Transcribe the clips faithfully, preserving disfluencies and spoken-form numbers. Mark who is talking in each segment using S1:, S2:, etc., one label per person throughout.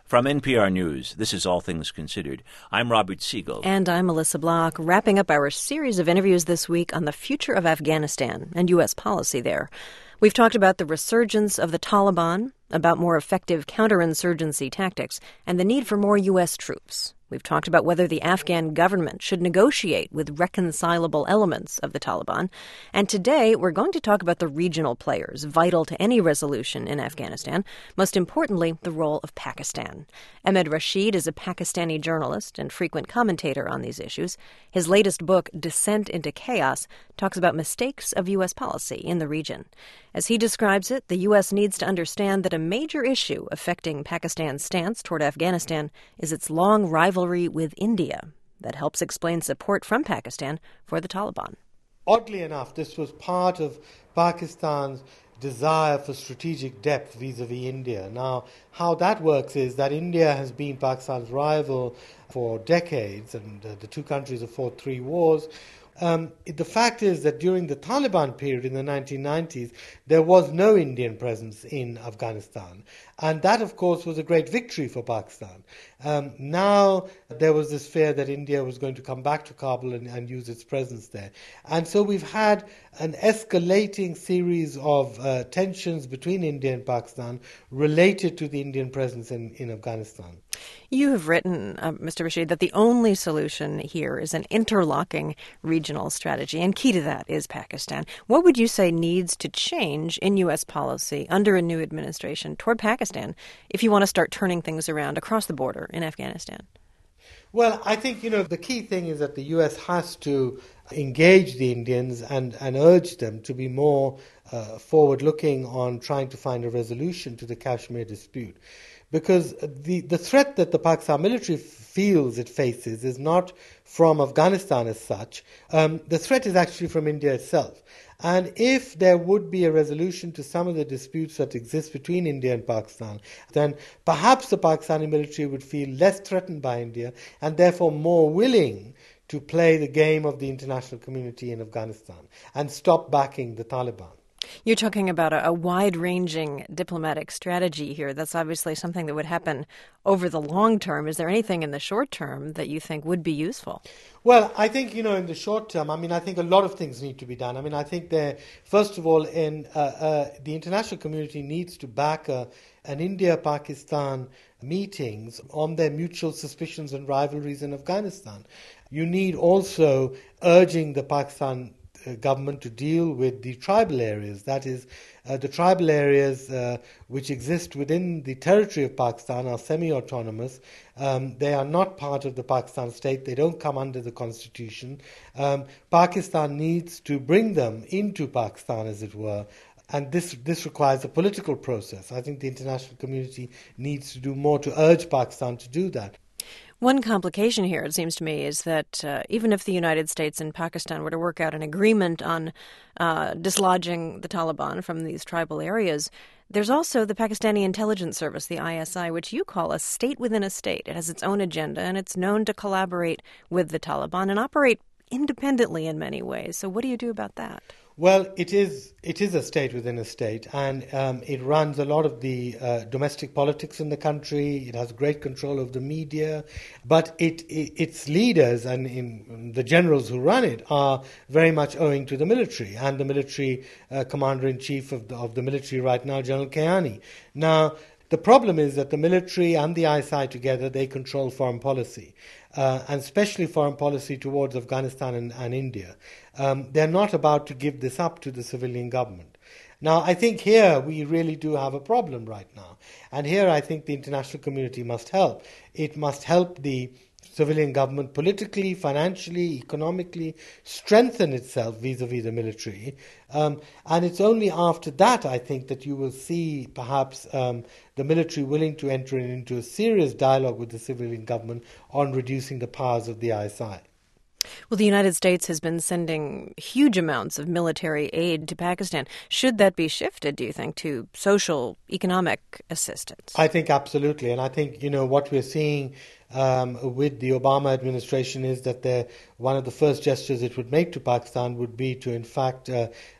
S1: From N P R News, this is All Things Considered. I'm Robert Siegel.
S2: And I'm Melissa Block, wrapping up our series of interviews this week on the future of Afghanistan and U S policy there. We've talked about the resurgence of the Taliban, about more effective counterinsurgency tactics, and the need for more U S troops. We've talked about whether the Afghan government should negotiate with reconcilable elements of the Taliban. And today, we're going to talk about the regional players vital to any resolution in Afghanistan, most importantly, the role of Pakistan. Ahmed Rashid is a Pakistani journalist and frequent commentator on these issues. His latest book, Descent into Chaos, talks about mistakes of U S policy in the region. As he describes it, the U S needs to understand that a major issue affecting Pakistan's stance toward Afghanistan is its long rivalry with India. That helps explain support from Pakistan for the Taliban.
S3: Oddly enough, this was part of Pakistan's desire for strategic depth vis-a-vis India. Now, how that works is that India has been Pakistan's rival for decades, and uh, the two countries have fought three wars. Um, the fact is that during the Taliban period in the nineteen nineties, there was no Indian presence in Afghanistan. And that, of course, was a great victory for Pakistan. Um, now there was this fear that India was going to come back to Kabul and, and use its presence there. And so we've had an escalating series of uh, tensions between India and Pakistan related to the Indian presence in, in Afghanistan.
S2: You have written, uh, Mister Rashid, that the only solution here is an interlocking regional strategy, and key to that is Pakistan. What would you say needs to change in U S policy under a new administration toward Pakistan if you want to start turning things around across the border in Afghanistan?
S3: Well, I think, you know, the key thing is that the U S has to engage the Indians and, and urge them to be more uh, forward-looking on trying to find a resolution to the Kashmir dispute. Because the, the threat that the Pakistan military feels it faces is not from Afghanistan as such. Um, the threat is actually from India itself. And if there would be a resolution to some of the disputes that exist between India and Pakistan, then perhaps the Pakistani military would feel less threatened by India and therefore more willing to play the game of the international community in Afghanistan and stop backing the Taliban.
S2: You're talking about a, a wide-ranging diplomatic strategy here. That's obviously something that would happen over the long term. Is there anything in the short term that you think would be useful?
S3: Well, I think, you know, in the short term, I mean, I think a lot of things need to be done. I mean, I think there, first of all, in uh, uh, the international community needs to back a, an India-Pakistan meetings on their mutual suspicions and rivalries in Afghanistan. You need also urging the Pakistan government to deal with the tribal areas. That is, uh, the tribal areas uh, which exist within the territory of Pakistan are semi-autonomous. Um, they are not part of the Pakistan state. They don't come under the constitution. Um, Pakistan needs to bring them into Pakistan, as it were. And this this requires a political process. I think the international community needs to do more to urge Pakistan to do that.
S2: One complication here, it seems to me, is that uh, even if the United States and Pakistan were to work out an agreement on uh, dislodging the Taliban from these tribal areas, there's also the Pakistani intelligence service, the I S I, which you call a state within a state. It has its own agenda, and it's known to collaborate with the Taliban and operate independently in many ways. So what do you do about that?
S3: Well, it is it is a state within a state, and um, it runs a lot of the uh, domestic politics in the country. It has great control of the media, but it, it its leaders and in, the generals who run it are very much owing to the military and the military uh, commander-in-chief of the, of the military right now, General Kayani. Now, the problem is that the military and the I S I together, they control foreign policy, uh, and especially foreign policy towards Afghanistan and, and India. Um, they're not about to give this up to the civilian government. Now, I think here we really do have a problem right now. And here I think the international community must help. It must help the civilian government politically, financially, economically, strengthen itself vis-a-vis the military. Um, and it's only after that, I think, that you will see perhaps um, the military willing to enter into a serious dialogue with the civilian government on reducing the powers of the I S I.
S2: Well, the United States has been sending huge amounts of military aid to Pakistan. Should that be shifted, do you think, to social, economic assistance?
S3: I think absolutely. And I think, you know, what we're seeing um, with the Obama administration is that one of the first gestures it would make to Pakistan would be to, in fact, uh,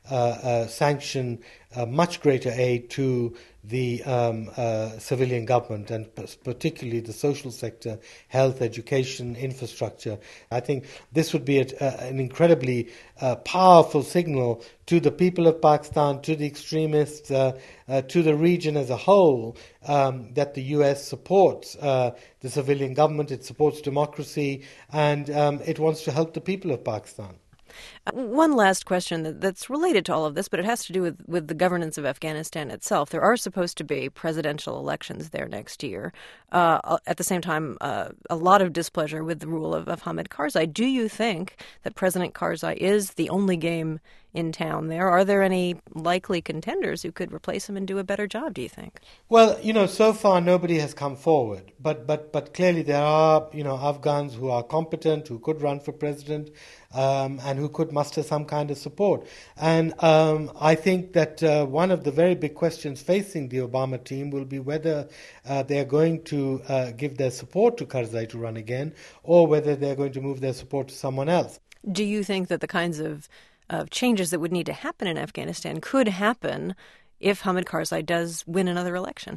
S3: uh, uh, sanction uh, much greater aid to the um, uh, civilian government, and particularly the social sector, health, education, infrastructure. I think this would be a, a, an incredibly uh, powerful signal to the people of Pakistan, to the extremists, uh, uh, to the region as a whole, um, that the U S supports uh, the civilian government, it supports democracy, and um, it wants to help the people of Pakistan.
S2: Uh, one last question that, that's related to all of this, but it has to do with, with the governance of Afghanistan itself. There are supposed to be presidential elections there next year. Uh, at the same time, uh, a lot of displeasure with the rule of, of Hamid Karzai. Do you think that President Karzai is the only game in town there? Are there any likely contenders who could replace him and do a better job, do you think?
S3: Well, you know, so far nobody has come forward. But but but clearly there are, you know, Afghans who are competent, who could run for president, um, and who could muster some kind of support. And um, I think that uh, one of the very big questions facing the Obama team will be whether uh, they're going to uh, give their support to Karzai to run again, or whether they're going to move their support to someone else.
S2: Do you think that the kinds of of changes that would need to happen in Afghanistan could happen if Hamid Karzai does win another election?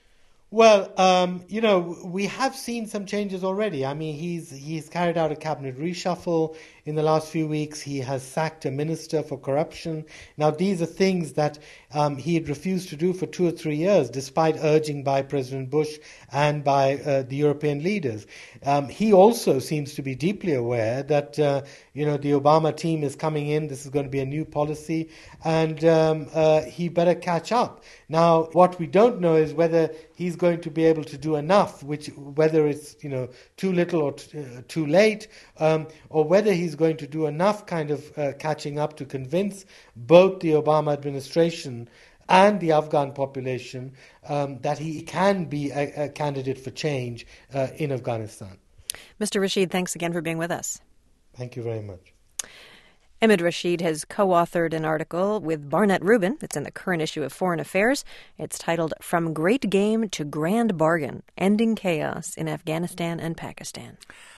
S3: Well, um, you know, we have seen some changes already. I mean, he's he's carried out a cabinet reshuffle in the last few weeks. He has sacked a minister for corruption. Now, these are things that um, he had refused to do for two or three years, despite urging by President Bush and by uh, the European leaders. Um, he also seems to be deeply aware that, uh, you know, the Obama team is coming in. This is going to be a new policy, and um, uh, he better catch up. Now, what we don't know is whether he's going to be able to do enough, which whether it's, you know, too little or t- uh, too late, um, or whether he's going to do enough kind of uh, catching up to convince both the Obama administration and the Afghan population um, that he can be a, a candidate for change uh, in Afghanistan.
S2: Mister Rashid, thanks again for being with us.
S3: Thank you very much.
S2: Ahmed Rashid has co-authored an article with Barnett Rubin. It's in the current issue of Foreign Affairs. It's titled From Great Game to Grand Bargain, Ending Chaos in Afghanistan and Pakistan.